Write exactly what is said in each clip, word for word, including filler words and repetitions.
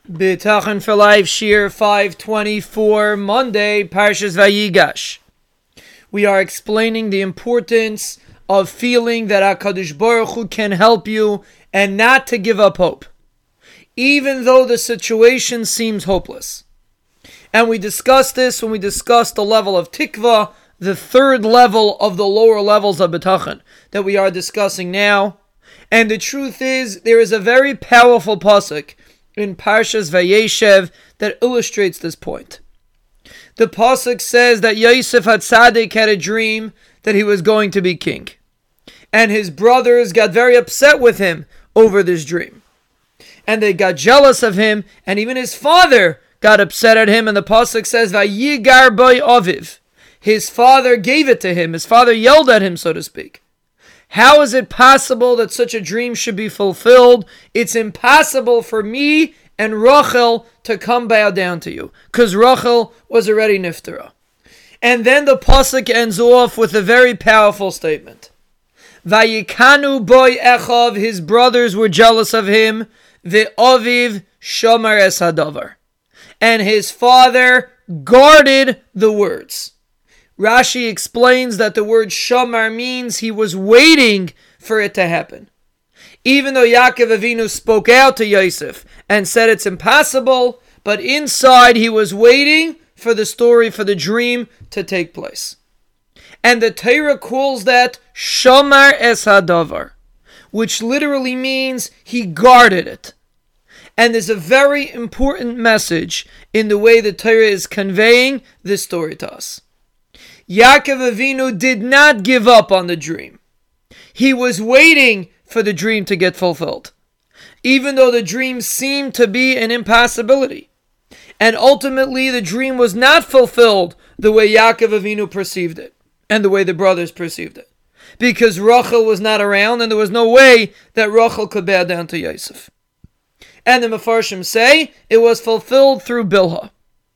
B'tachon for Life, Shir five twenty-four, Monday, Parshas Vayigash. We are explaining the importance of feeling that HaKadosh Baruch Hu can help you and not to give up hope, even though the situation seems hopeless. And we discussed this when we discussed the level of Tikva, the third level of the lower levels of B'tachon that we are discussing now. And the truth is, there is a very powerful pasuk in Parshas Vayeshev that illustrates this point. The pasuk says that Yosef HaTzadik had a dream that he was going to be king, and his brothers got very upset with him over this dream, and they got jealous of him, and even his father got upset at him. And the pasuk says Vayigar by Aviv, his father gave it to him. His father yelled at him, so to speak. How is it possible that such a dream should be fulfilled? It's impossible for me and Rachel to come bow down to you, because Rachel was already niftara. And then the pasuk ends off with a very powerful statement. Vayikanu boy Echav, his brothers were jealous of him. Ve'aviv shamar es hadavar, and his father guarded the words. Rashi explains that the word shamar means he was waiting for it to happen. Even though Yaakov Avinu spoke out to Yosef and said it's impossible, but inside he was waiting for the story, for the dream to take place. And the Torah calls that shamar es hadavar, which literally means he guarded it. And there's a very important message in the way the Torah is conveying this story to us. Yaakov Avinu did not give up on the dream. He was waiting for the dream to get fulfilled, even though the dream seemed to be an impossibility. And ultimately the dream was not fulfilled the way Yaakov Avinu perceived it, and the way the brothers perceived it, because Rachel was not around, and there was no way that Rachel could bow down to Yosef. And the Mefarshim say it was fulfilled through Bilhah.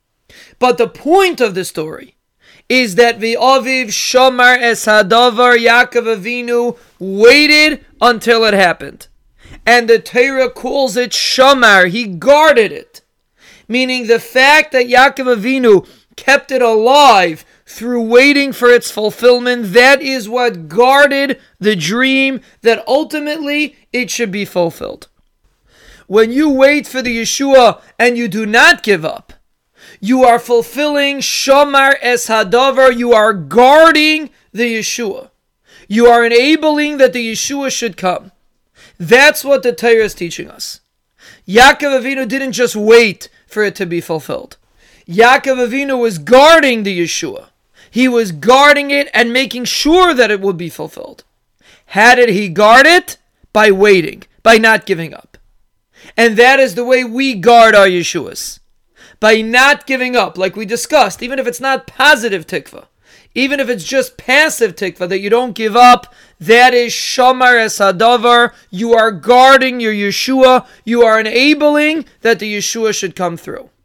But the point of the story is that V'aviv shamar es hadavar, Yaakov Avinu waited until it happened. And the Torah calls it shamar, he guarded it. Meaning the fact that Yaakov Avinu kept it alive through waiting for its fulfillment, that is what guarded the dream, that ultimately it should be fulfilled. When you wait for the Yeshua and you do not give up, you are fulfilling shamar es hadavar. You are guarding the Yeshua. You are enabling that the Yeshua should come. That's what the Torah is teaching us. Yaakov Avinu didn't just wait for it to be fulfilled. Yaakov Avinu was guarding the Yeshua. He was guarding it and making sure that it would be fulfilled. How did he guard it? By waiting, by not giving up. And that is the way we guard our Yeshuas. By not giving up, like we discussed, even if it's not positive tikva, even if it's just passive tikva, that you don't give up, that is shamar es hadavar. You are guarding your Yeshua. You are enabling that the Yeshua should come through.